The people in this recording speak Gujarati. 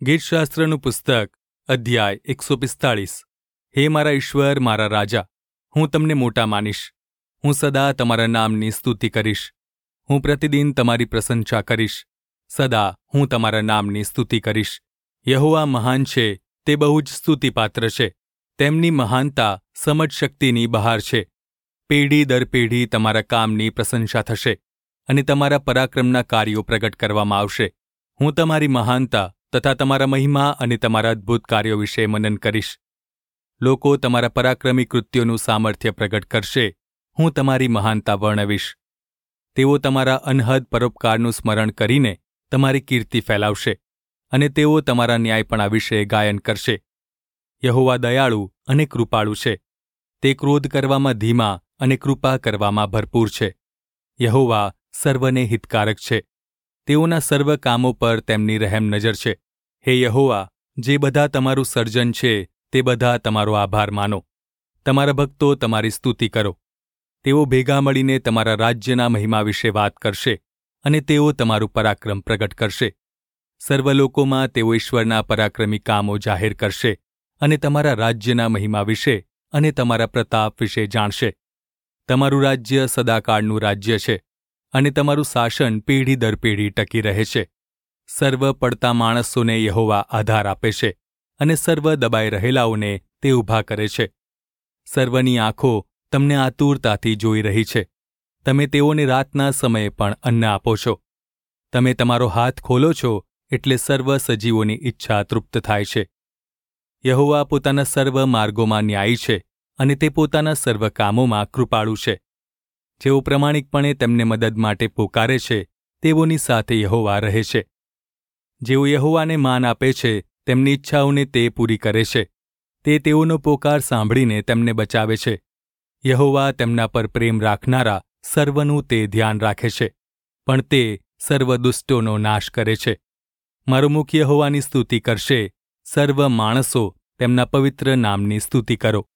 ગીતશાસ્ત્રનું પુસ્તક અધ્યાય 145. હે મારા ઈશ્વર, મારા રાજા, હું તમને મોટા માનીશ. હું સદા તમારા નામની સ્તુતિ કરીશ. હું પ્રતિદિન તમારી પ્રશંસા કરીશ. સદા હું તમારા નામની સ્તુતિ કરીશ. યહોવા મહાન છે, તે બહુ જ સ્તુતિપાત્ર છે. તેમની મહાનતા સમજ શક્તિની બહાર છે. પેઢી દર પેઢી તમારા કામની પ્રશંસા થશે અને તમારા પરાક્રમના કાર્યો પ્રગટ કરવામાં આવશે. હું તમારી મહાનતા તથા તમારા મહિમા અને તમારા અદ્ભુત કાર્યો વિશે મનન કરીશ. લોકો તમારા પરાક્રમી કૃત્યોનું સામર્થ્ય પ્રગટ કરશે. હું તમારી મહાનતા વર્ણવીશ. તેઓ તમારા અનહદ પરોપકારનું સ્મરણ કરીને તમારી કીર્તિ ફેલાવશે અને તેઓ તમારા ન્યાયપણા વિશે ગાયન કરશે. યહોવા દયાળુ અને કૃપાળુ છે. તે ક્રોધ કરવામાં ધીમા અને કૃપા કરવામાં ભરપૂર છે. યહોવા સર્વને હિતકારક છે. તેઓના સર્વ કામો પર તેમની રહેમ નજર છે. હે યહોવા, જે બધા તમારું સર્જન છે તે બધા તમારો આભાર માનો. તમારા ભક્તો તમારી સ્તુતિ કરો. તેઓ ભેગા મળીને તમારા રાજ્યના મહિમા વિશે વાત કરશે અને તેઓ તમારું પરાક્રમ પ્રગટ કરશે. સર્વ લોકોમાં તેઓ ઈશ્વરના પરાક્રમી કામો જાહેર કરશે અને તમારા રાજ્યના મહિમા વિશે અને તમારા પ્રતાપ વિશે જાણશે. તમારું રાજ્ય સદાકાળનું રાજ્ય છે અને તમારું શાસન પેઢી દર પેઢી ટકી રહે છે. સર્વ પડતા માણસોને યહોવા આધાર આપે છે અને સર્વ દબાઈ રહેલાઓને તે ઊભા કરે છે. સર્વની આંખો તમને આતુરતાથી જોઈ રહી છે. તમે તેઓને રાતના સમયે પણ અન્ન આપો છો. તમે તમારો હાથ ખોલો છો એટલે સર્વ સજીવોની ઈચ્છા તૃપ્ત થાય છે. યહોવા પોતાના સર્વ માર્ગોમાં ન્યાયી છે અને તે પોતાના સર્વ કામોમાં કૃપાળુ છે. જેઓ પ્રમાણિકપણે તેમને મદદ માટે પોકારે છે તેઓની સાથે યહોવા રહે છે. જેઓ યહોવાને માન આપે છે તેમની ઈચ્છાઓને તે પૂરી કરે છે. તે તેઓનો પોકાર સાંભળીને તેમને બચાવે છે. યહોવા તેમના પર પ્રેમ રાખનારા સર્વનું તે ધ્યાન રાખે છે, પણ તે સર્વ દુષ્ટોનો નાશ કરે છે. મારું મુખ યહોવાની સ્તુતિ કરશે. સર્વ માણસો તેમના પવિત્ર નામની સ્તુતિ કરો.